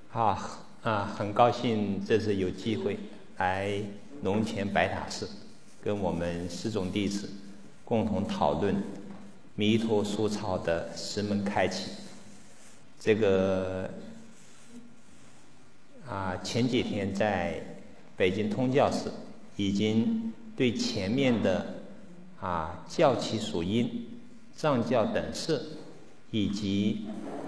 很高兴这次有机会来龙泉白塔寺，跟我们师众弟子共同讨论弥陀书抄的十门开启。这个前几天在北京通教寺已经对前面的教起属因、藏教等事以及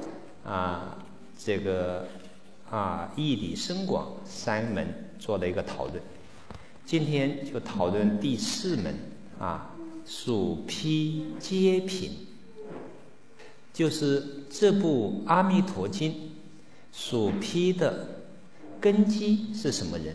义理深广三门做了一个讨论。今天就讨论第四门属披皆品，就是这部《阿弥陀经》属披的根基是什么人，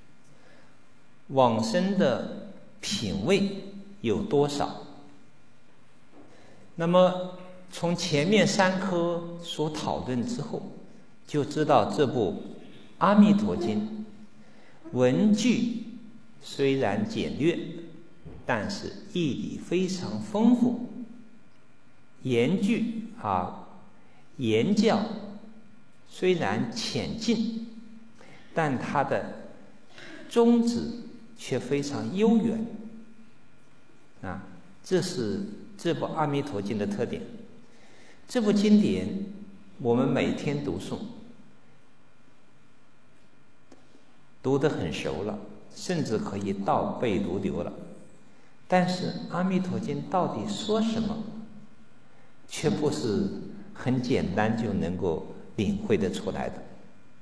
往生的品位有多少。那么从前面三科所讨论之后，就知道这部《阿弥陀经》文句虽然简略，但是义理非常丰富，言句言教虽然浅近，但它的宗旨却非常悠远这是这部《阿弥陀经》的特点。这部经典我们每天读诵，读得很熟了，甚至可以倒背如流了。但是《阿弥陀经》到底说什么，却不是很简单就能够领会得出来的。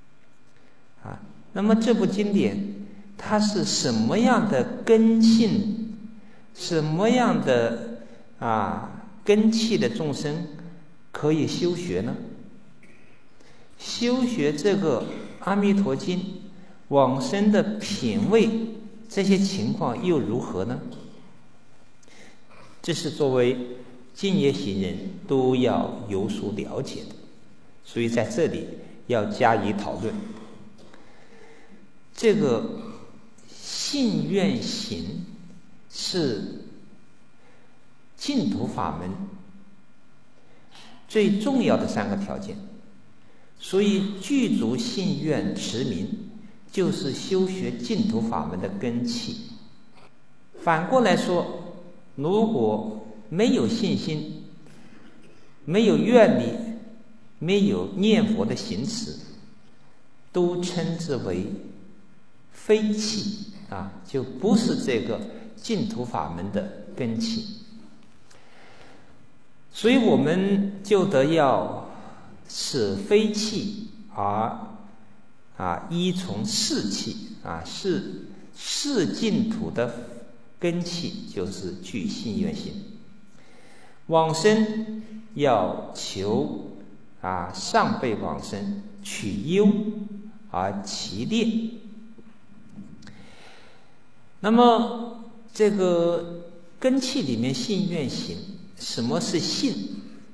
那么这部经典它是什么样的根性，什么样的根器的众生可以修学呢？修学这个《阿弥陀经》往生的品位，这些情况又如何呢？这是作为净业行人都要有所了解的，所以在这里要加以讨论。这个信愿行是净土法门最重要的三个条件，所以具足信愿持名就是修学净土法门的根器。反过来说，如果没有信心，没有愿力，没有念佛的行持，都称之为非器就不是这个净土法门的根器。所以我们就得要使非器而依从是器是净土的根器，就是具信愿行。往生要求上辈往生取优而其劣。那么这个根器里面信愿行，什么是信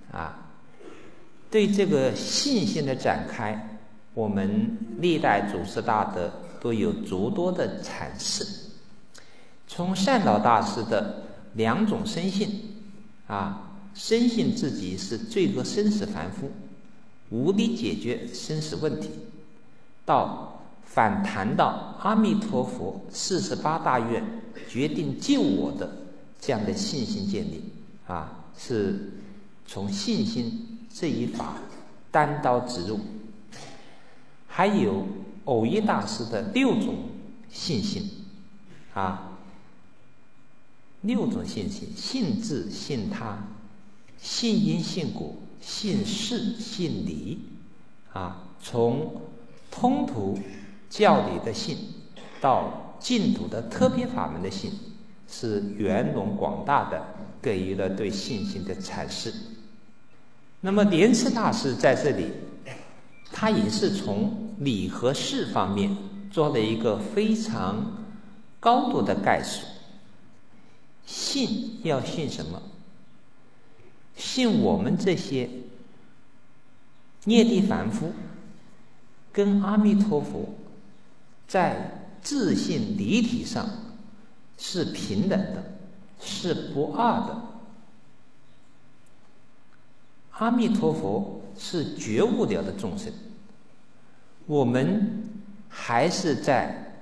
对这个信心的展开，我们历代祖师大德都有诸多的阐释。从善导大师的两种深信深信自己是罪恶生死凡夫，无力解决生死问题，到反弹到阿弥陀佛48大愿决定救我的这样的信心建立是从信心这一法单刀直入。还有偶一大师的6种信心6种信心：信自、信他、信因、信果、信事、信理从通途教理的信到净土的特别法门的信，是圆融广大的给予了对信心的阐释。那么莲池大师在这里，他也是从理和事方面做了一个非常高度的概述。信要信什么？信我们这些业地凡夫跟阿弥陀佛在自性离体上是平等的，是不二的。阿弥陀佛是觉悟了的众生， 我们还是在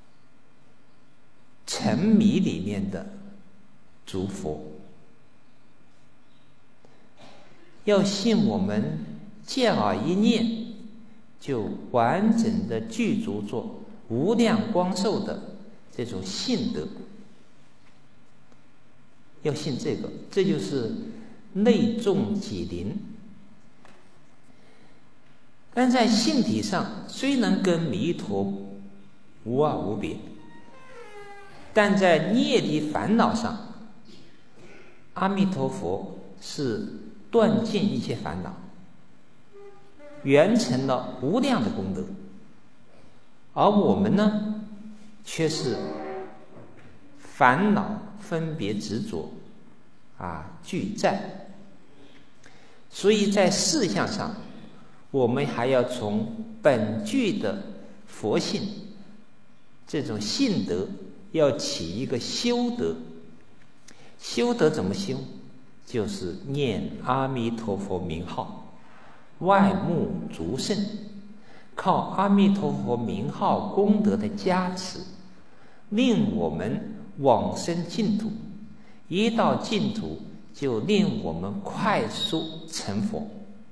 沉迷里面的诸佛。要信我们见耳一念就完整的具足作无量光寿的这种信德，要信这个，这就是内重己灵。但在性体上虽能跟弥陀无二无别，但在业力烦恼上，阿弥陀佛是断尽一切烦恼，圆成了无量的功德，而我们呢，却是烦恼分别执着俱在。所以在事项上，我们还要从本具的佛性这种性德要起一个修德。修德怎么修？就是念阿弥陀佛名号，外慕足圣，靠阿弥陀佛名号功德的加持，令我们往生净土，一到净土就令我们快速成佛。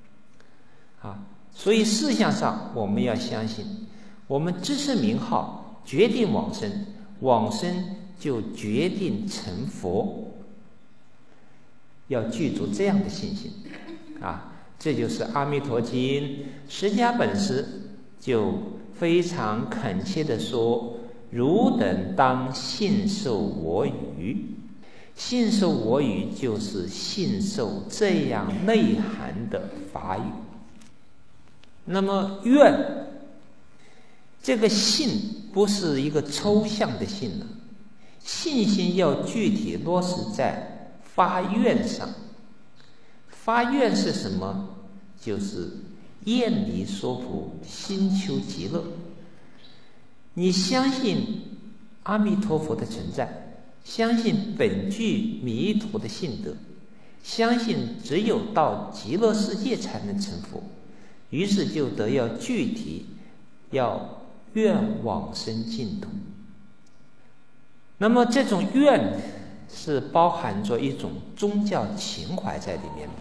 所以事项上我们要相信，我们知识名号决定往生，往生就决定成佛，要具足这样的信心这就是阿弥陀经释迦本师就非常恳切地说：汝等当信受我语。信受我语就是信受这样内涵的法语。那么愿，这个信不是一个抽象的信了，信心要具体落实在发愿上。发愿是什么？就是厌离娑婆，心求极乐。你相信阿弥陀佛的存在，相信本具弥陀的性德，相信只有到极乐世界才能成佛，于是就得要具体要愿往生净土。那么这种愿是包含着一种宗教情怀在里面的。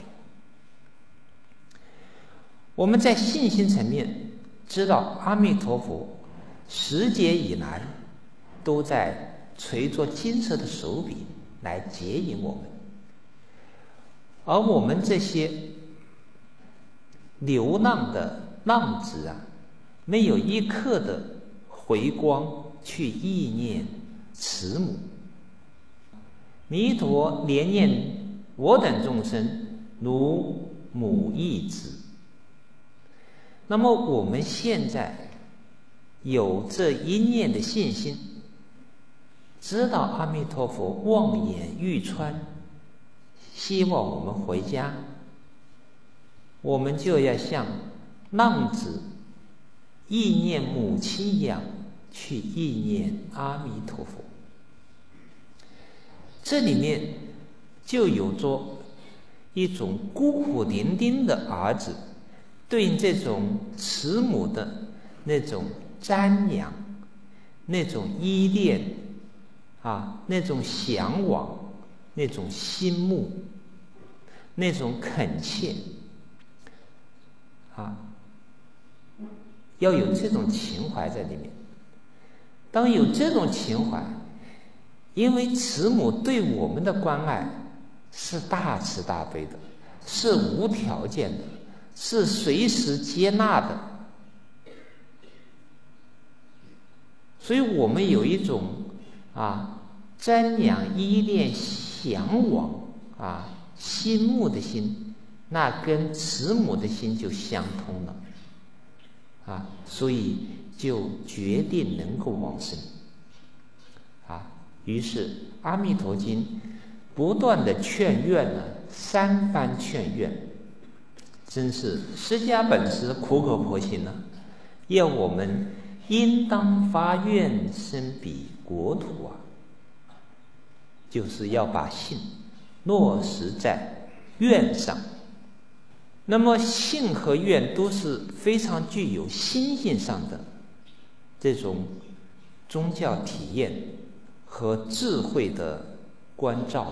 我们在信心层面知道阿弥陀佛10劫以来都在垂着金色的手柄来接引我们，而我们这些流浪的浪子没有一刻的回光去忆念慈母。弥陀怜念我等众生如母忆子。那么我们现在有这一念的信心，知道阿弥陀佛望眼欲穿，希望我们回家，我们就要像浪子忆念母亲一样去忆念阿弥陀佛。这里面就有着一种孤苦伶仃的儿子对这种慈母的那种瞻仰，那种依恋那种向往，那种心慕，那种恳切要有这种情怀在里面。当有这种情怀，因为慈母对我们的关爱是大慈大悲的，是无条件的，是随时接纳的，所以我们有一种瞻仰依恋向往心慕的心，那跟慈母的心就相通了所以就决定能够往生于是阿弥陀经不断的劝愿3番劝愿，真是释迦本师苦口婆心要我们应当发愿生彼国土就是要把信落实在愿上。 那么信和愿都是非常具有心性上的这种宗教体验和智慧的关照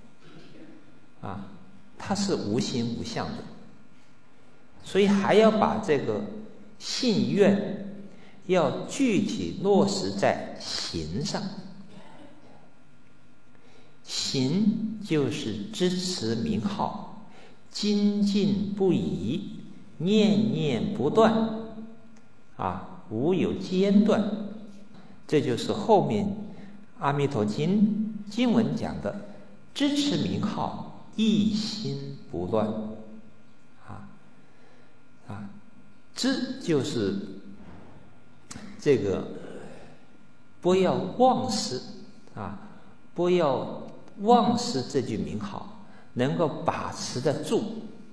它是无形无相的，所以还要把这个信愿要具体落实在行上。行就是支持名号，精进不移，念念不断无有间断。这就是后面《阿弥陀经》经文讲的支持名号，一心不乱知就是这个不要忘失不要忘失这句名号，能够把持得住。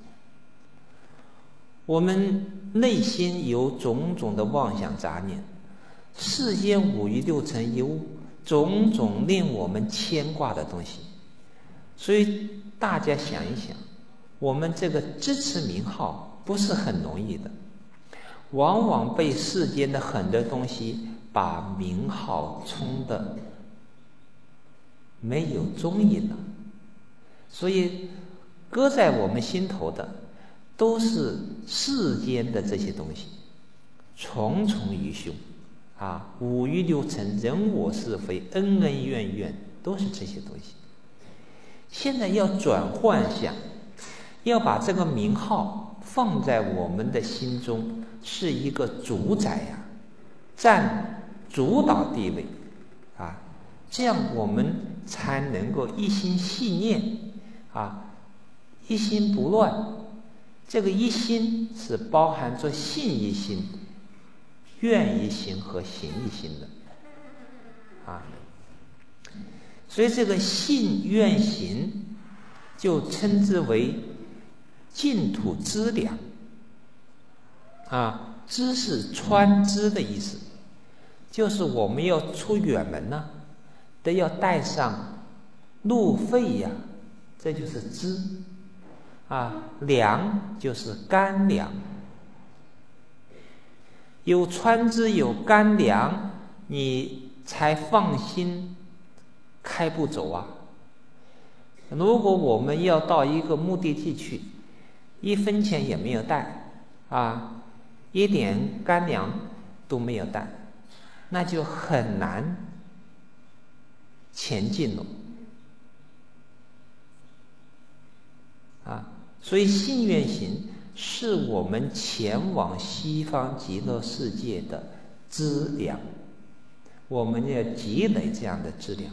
我们内心有种种的妄想杂念，世间五欲六尘有种种令我们牵挂的东西，所以大家想一想，我们这个支持名号不是很容易的，往往被世间的很多东西把名号冲得没有踪影了。所以搁在我们心头的都是世间的这些东西，重重于凶五欲六尘，人我是非，恩恩怨怨，都是这些东西。现在要转换想，要把这个名号放在我们的心中，是一个主宰占主导地位这样我们才能够一心系念一心不乱。这个一心是包含着信一心、愿一心和行一心的所以这个信愿行就称之为净土资粮资是穿支的意思，就是我们要出远门都要带上路费这就是资粮就是干粮，有穿支有干粮，你才放心开步走如果我们要到一个目的地去，一分钱也没有带一点干粮都没有带，那就很难前进了所以信愿行是我们前往西方极乐世界的资粮，我们要积累这样的资粮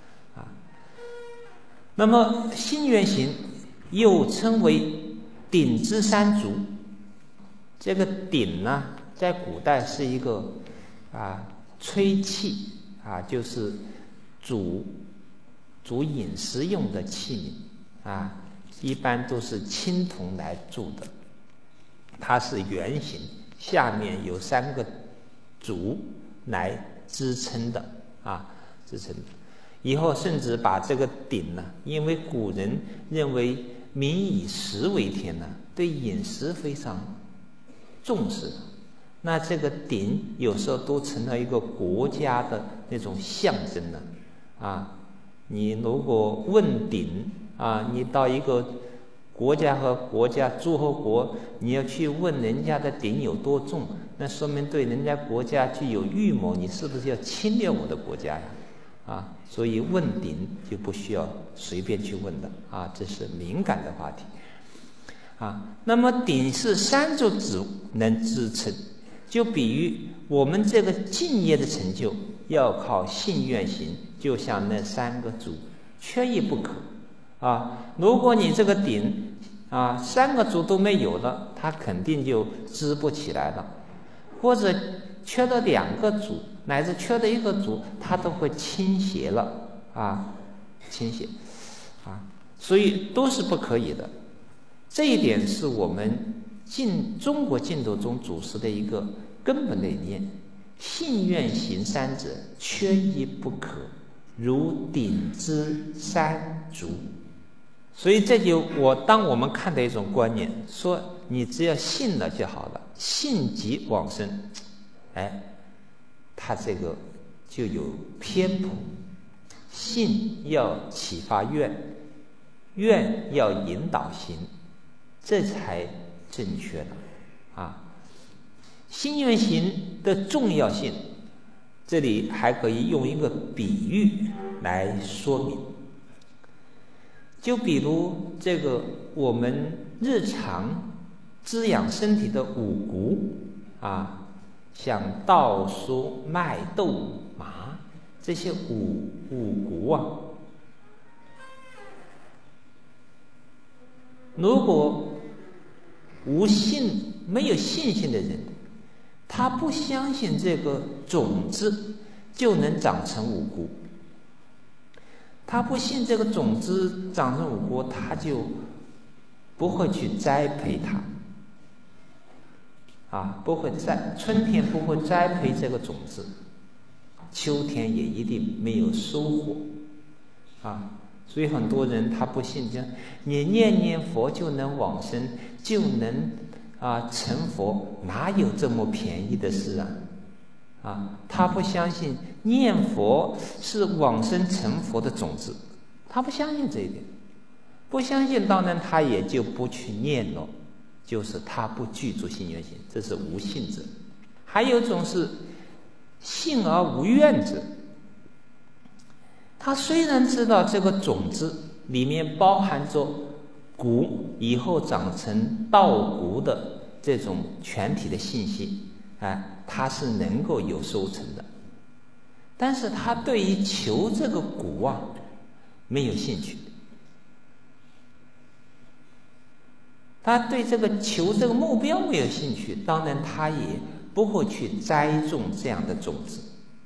那么信愿行又称为顶之三足。这个顶在古代是一个吹器就是煮饮食用的器皿一般都是青铜来铸的，它是圆形，下面有3个足来支撑的以后甚至把这个鼎因为古人认为民以食为天对饮食非常重视，那这个鼎有时候都成了一个国家的那种象征你如果问鼎你到一个国家和国家诸侯国，你要去问人家的鼎有多重，那说明对人家国家具有预谋，你是不是要侵略我的国家所以问鼎就不需要随便去问的这是敏感的话题那么鼎是3足子能支撑，就比喻我们这个敬业的成就要靠信愿行，就像那3个足缺一不可如果你这个鼎3个足都没有了，它肯定就支不起来了，或者缺了2个足乃至缺了1个足，它都会倾斜了倾斜所以都是不可以的。这一点是我们中国净土宗祖师的一个根本理念，信愿行3者缺一不可，如鼎之3足所以当我们看到一种观念，说你只要信了就好了，信即往生，他这个就有偏颇。信要启发愿，愿要引导行，这才正确的心愿行的重要性，这里还可以用一个比喻来说明。就比如这个我们日常滋养身体的五谷像稻粟麦豆麻这些五谷如果没有信心的人，他不相信这个种子就能长成五谷，他不信这个种子长成五谷，他就不会去栽培它春天不会栽培这个种子，秋天也一定没有收获所以很多人他不信，你念念佛就能往生，就能成佛，哪有这么便宜的事他不相信念佛是往生成佛的种子，他不相信这一点，不相信当然他也就不去念了，就是他不具足信愿行，这是无信者。还有一种是信而无愿者，他虽然知道这个种子里面包含着谷以后长成稻谷的这种全体的信息他是能够有收成的，但是他对于求这个谷没有兴趣，他对这个求这个目标没有兴趣，当然他也不会去栽种这样的种子。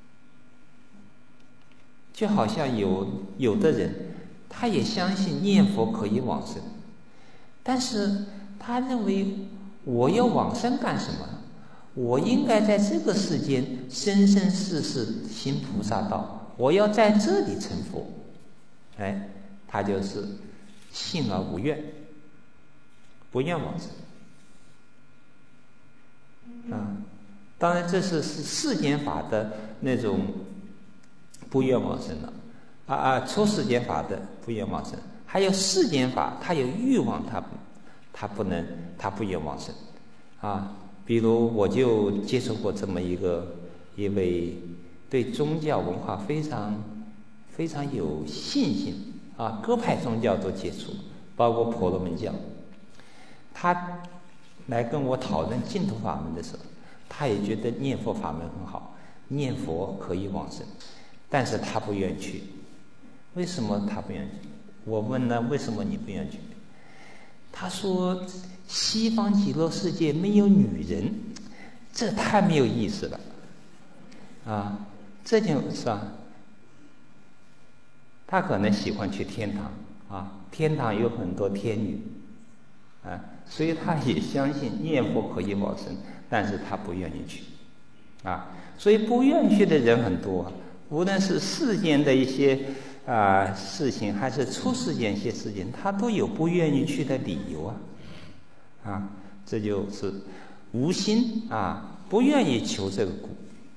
就好像有的人他也相信念佛可以往生，但是他认为我要往生干什么？我应该在这个世间生生世世行菩萨道，我要在这里成佛。他就是信而无愿，不愿往生当然这是世间法的那种不愿往生了出世间法的不愿往生，还有世间法他有欲望，他不愿往生比如我就接触过这么一位对宗教文化非常非常有信心各派宗教都接触，包括婆罗门教。他来跟我讨论净土法门的时候，他也觉得念佛法门很好，念佛可以往生，但是他不愿去。为什么他不愿去？我问呢，为什么你不愿去？他说西方极乐世界没有女人，这太没有意思了这就是他可能喜欢去天堂天堂有很多天女所以他也相信念佛可以往生，但是他不愿意去所以不愿去的人很多无论是世间的一些事情，还是出世间一些事情，他都有不愿意去的理由这就是无心不愿意求这个果。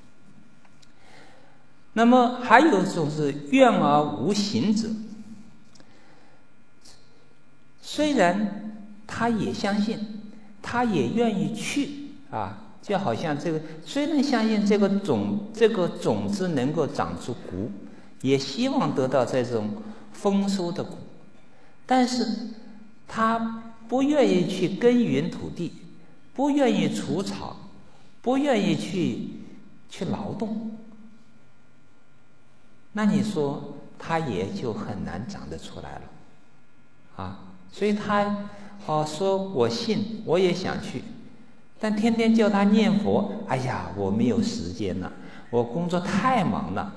那么还有一种是愿而无行者，虽然他也相信，他也愿意去就好像这个虽然相信这个种子能够长出谷，也希望得到这种丰收的谷，但是他不愿意去耕耘土地，不愿意除草，不愿意去劳动，那你说他也就很难长得出来了所以他说我信，我也想去，但天天叫他念佛，哎呀，我没有时间了，我工作太忙了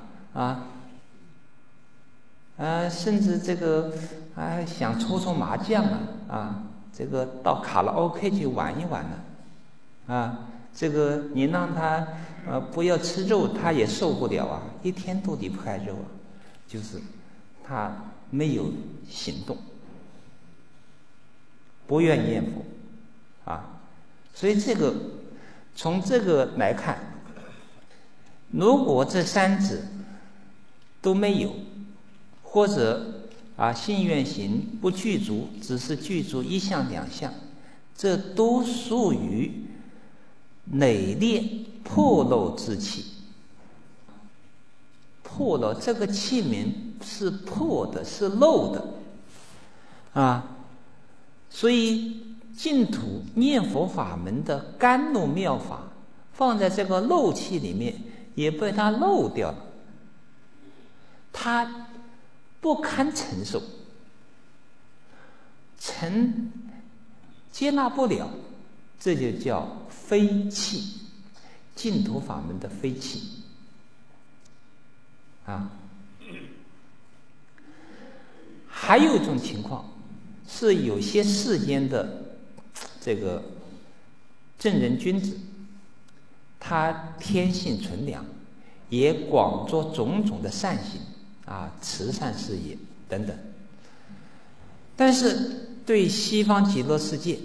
甚至这个想搓麻将这个到卡拉 OK 去玩一玩了这个你让他不要吃肉，他也受不了一天都离不开肉就是他没有行动不愿念佛啊。所以从这个来看，如果这三者都没有，或者信愿行不具足，只是具足一项两项，这都属于累劣破漏之气。破漏，这个器皿是破的，是漏的所以净土念佛法门的甘露妙法放在这个漏气里面，也被它漏掉了，它不堪承受，接纳不了，这就叫非气，净土法门的非气还有一种情况是，有些世间的这个正人君子，他天性纯良，也广做种种的善行慈善事业等等，但是对西方极乐世界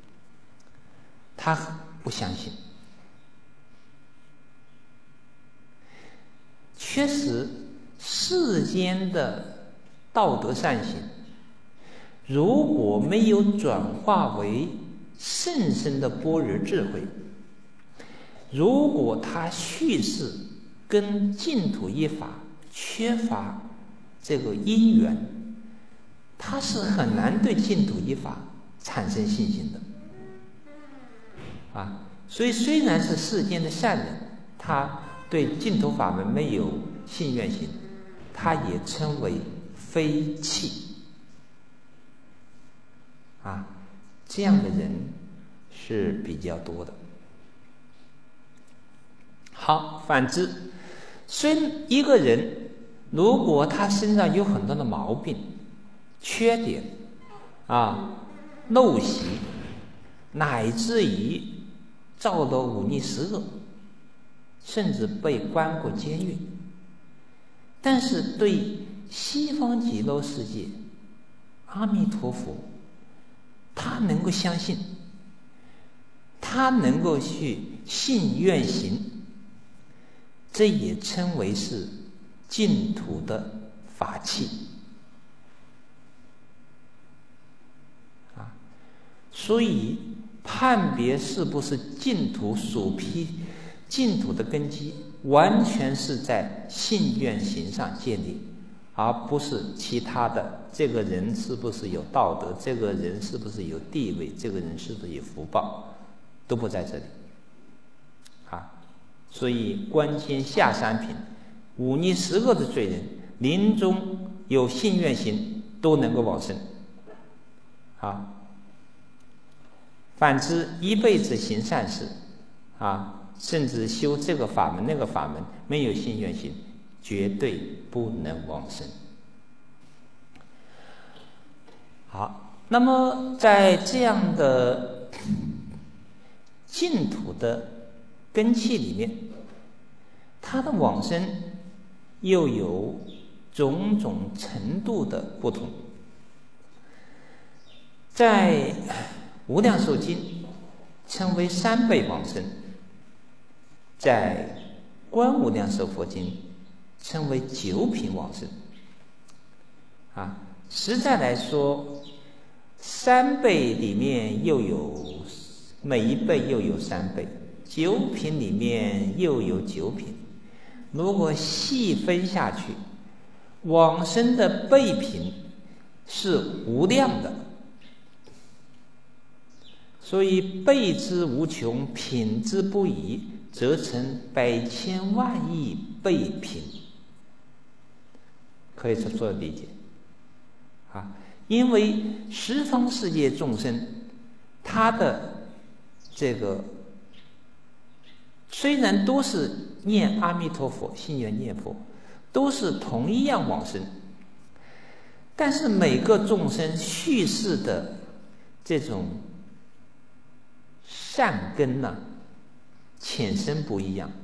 他不相信。确实世间的道德善行如果没有转化为甚深的般若智慧，如果它叙事跟净土一法缺乏这个因缘，它是很难对净土一法产生信心的所以虽然是世间的善人，他对净土法门没有信愿行，他也称为非气这样的人是比较多的。好，反之，一个人如果他身上有很多的毛病、缺点陋习，乃至于造了忤逆十恶，甚至被关过监狱，但是对西方极乐世界阿弥陀佛他能够相信，他能够去信愿行，这也称为是净土的法器所以判别是不是净土净土的根基，完全是在信愿行上建立，而不是其他的。这个人是不是有道德，这个人是不是有地位，这个人是不是有福报，都不在这里所以观天下三品，忤逆十恶的罪人，临终有信愿行都能够往生反之一辈子行善事甚至修这个法门那个法门，没有信愿行，绝对不能往生。好，那么在这样的净土的根器里面，它的往生又有种种程度的不同。在无量寿经称为3辈往生，在观无量寿佛经称为9品往生实在来说，3辈里面又有每一辈又有3辈，9品里面又有9品，如果细分下去，往生的辈品是无量的，所以辈之无穷，品之不已，则成百千万亿辈品，可以这么理解因为十方世界众生，他的这个虽然都是念阿弥陀佛，信愿念佛，都是同一样往生，但是每个众生叙事的这种善根浅深不一样，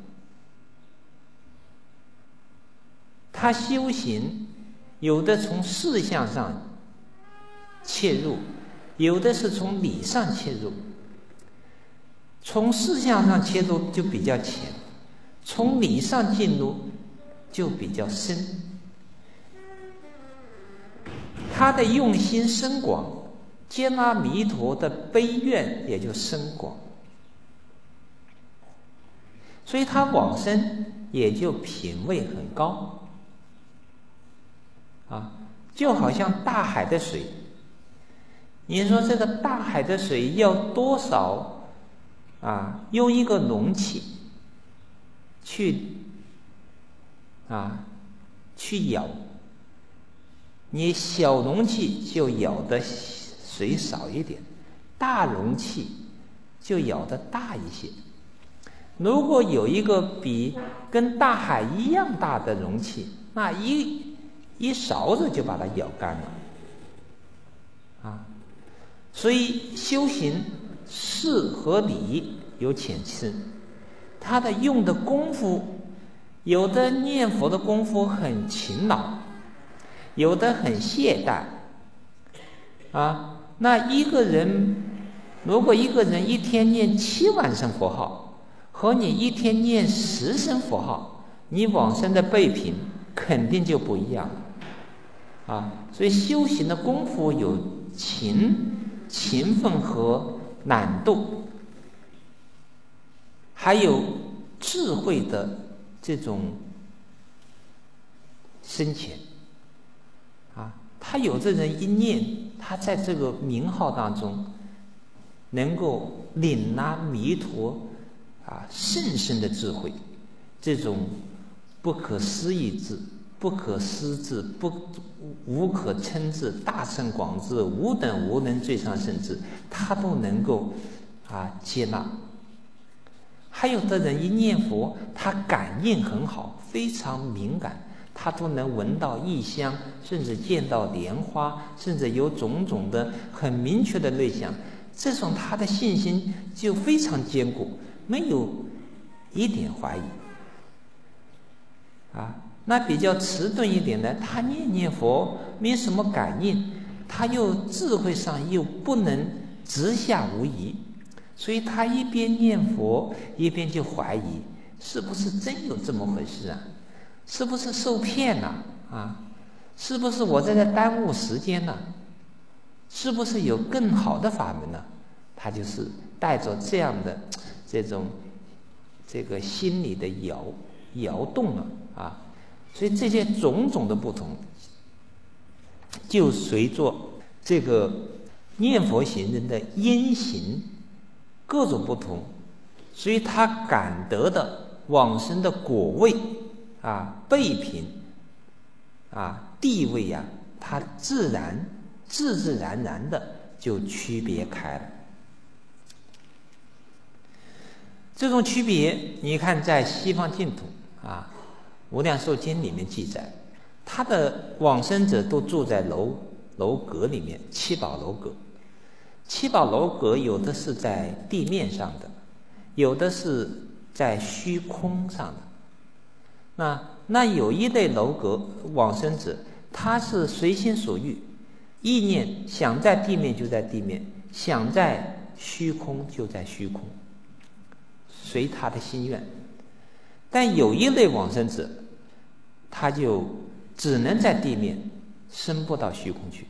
他修行有的从事相上切入， 有的是从理上切入，从事项上切入就比较浅，从理上进入就比较深。他的用心深广，接纳弥陀的悲愿也就深广，所以他往生也就品位很高就好像大海的水，你说这个大海的水要多少用一个容器去舀，你小容器就舀的水少一点，大容器就舀的大一些。如果有一个跟大海一样大的容器，那一勺子就把它舀干了所以修行事和理有浅深，他的用的功夫，有的念佛的功夫很勤劳，有的很懈怠那如果一个人一天念7万声佛号，和你一天念10声佛号，你往生的辈品肯定就不一样所以修行的功夫有勤奋和懒惰，还有智慧的这种深浅他有的人一念，他在这个名号当中能够领纳弥陀甚深的智慧，这种不可思议智、不可思智、无可称智、大圣广智、无等无能最上圣智，他都能够接纳。还有的人一念佛，他感应很好，非常敏感，他都能闻到异香，甚至见到莲花，甚至有种种的很明确的类象，这种他的信心就非常坚固，没有一点怀疑那比较迟钝一点的，他念佛没什么感应，他又智慧上又不能直下无疑，所以他一边念佛一边就怀疑，是不是真有这么回事是不是受骗了是不是我在耽误时间呢？是不是有更好的法门呢？他就是带着这样的这个心理的摇动了所以这些种种的不同，就随着这个念佛行人的因行各种不同，所以他感得的往生的果位辈品地位他自然的就区别开了。这种区别你看在西方净土无量寿经里面记载，他的往生者都住在楼阁里面，七宝楼阁。七宝楼阁有的是在地面上的，有的是在虚空上的。那有一类楼阁往生者，他是随心所欲，意念想在地面就在地面，想在虚空就在虚空，随他的心愿。但有一类往生者，他就只能在地面，升不到虚空去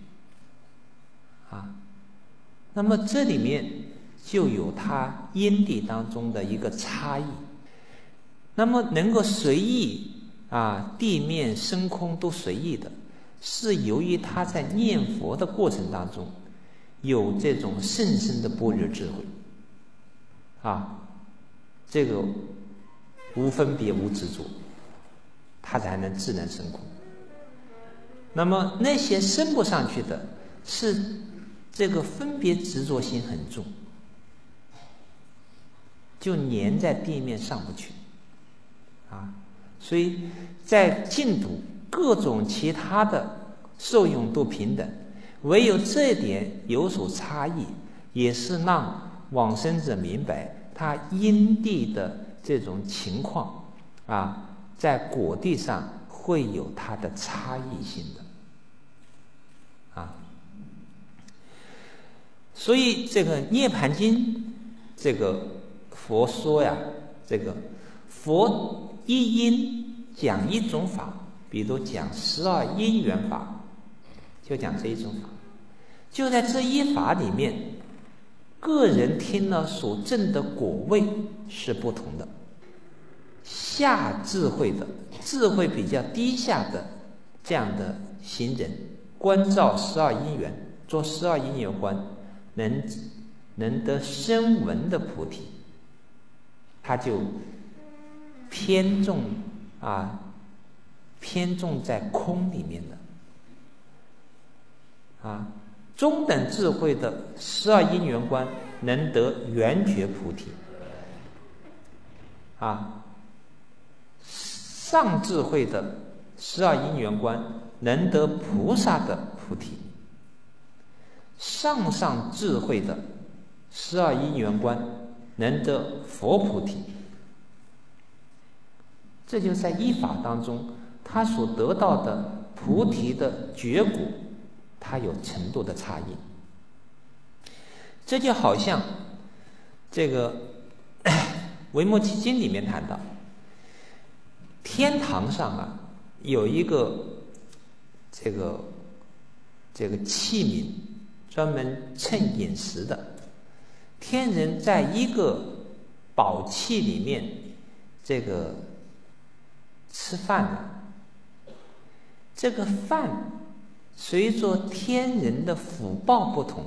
那么这里面就有他因地当中的一个差异。那么能够随意地面升空都随意的，是由于他在念佛的过程当中有这种甚深的般若智慧这个无分别无执着，他才能自然升空。那么那些升不上去的，是这个分别执着心很重，就粘在地面上不去所以在净土各种其他的受用都平等，唯有这点有所差异，也是让往生者明白他因地的这种情况在果地上会有它的差异性的所以这个《涅盘经》，这个佛说呀，这个佛一因讲一种法，比如讲12因缘法，就讲这一种法。就在这一法里面，个人听了所证的果位是不同的。下智慧的，智慧比较低下的这样的行人，观照12因缘，做12因缘观，能得声闻的菩提，他就偏重在空里面的中等智慧的12因缘观能得圆觉菩提上智慧的12因缘观能得菩萨的菩提，上智慧的12因缘观能得佛菩提。这就在一法当中，他所得到的菩提的觉果，它有程度的差异。这就好像这个维摩诘经里面谈到，天堂上有一个这个器皿，专门称饮食的。天人在一个宝器里面这个吃饭这个饭随着天人的福报不同，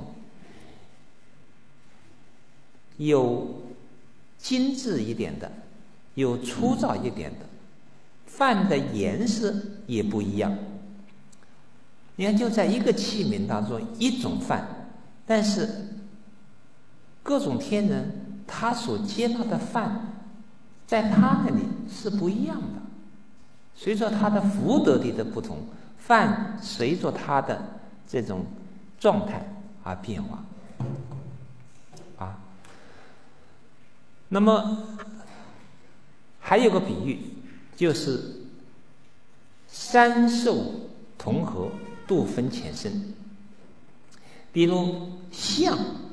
有精致一点的，有粗糙一点的，饭的颜色也不一样。你看，就在一个器皿当中，一种饭，但是各种天人他所接纳的饭，在他那里是不一样的。随着他的福德力的不同，饭随着他的这种状态而变化那么还有个比喻，就是三寿同和，度分前身。比如象